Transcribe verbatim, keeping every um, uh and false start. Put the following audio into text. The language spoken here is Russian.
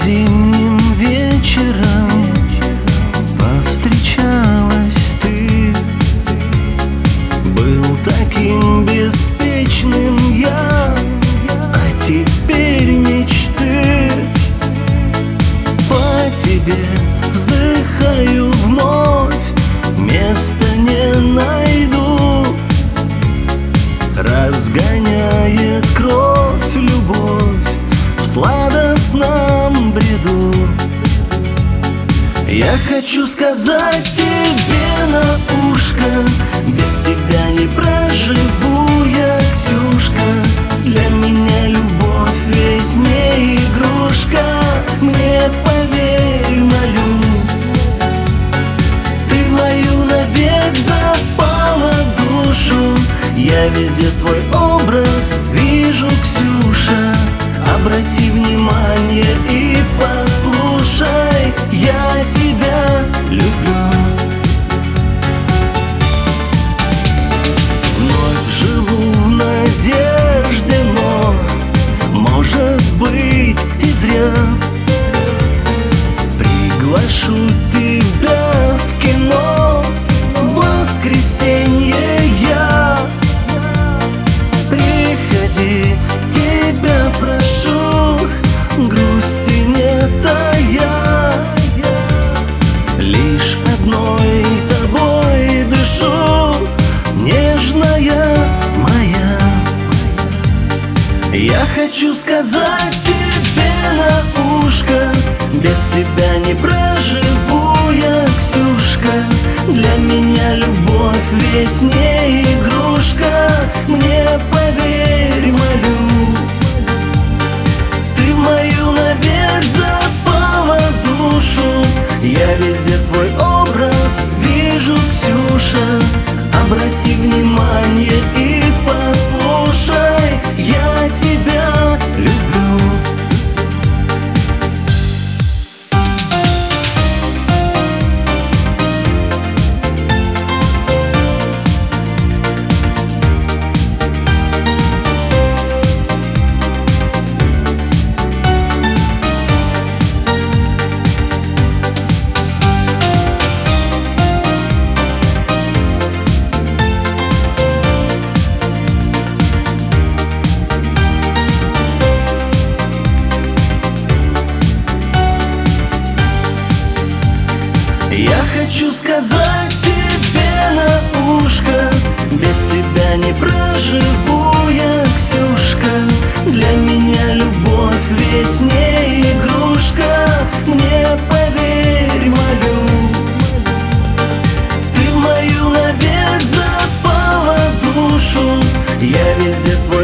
зимним вечером повстречалась ты. Был таким беспечным я, а теперь мечты по тебе вздыхаю вновь, места не найду. Разгоняет кровь любовь в сладостном бреду. Я хочу сказать тебе на ушко: без тебя не проживу я, Ксюшка. Для меня любовь ведь не игрушка. Мне поверь, молю, ты в мою навек запала душу. Я везде твой образ вижу, Ксюша. Обрати внимание и послушай, я тебя люблю. Вновь живу в надежде, но, может быть, и зря. Приглашу тебя в кино в воскресенье я. Приходи, тебя прошу, грусти не тая. Лишь одной тобой дышу, нежная моя. Я хочу сказать тебе на ушко: без тебя не проживу я, Ксюшка. Для меня любовь ведь не игрушка. Мне поверь, молю, ты в мою навек запала душу. Я везде твой образ вижу, Ксюша. Обрати внимание и послушай, я тебя люблю. Я хочу сказать тебе на ушко: без тебя не проживу я, Ксюшка. Для меня любовь ведь не игрушка. Мне поверь, молю, ты в мою навек запала душу. Я везде твой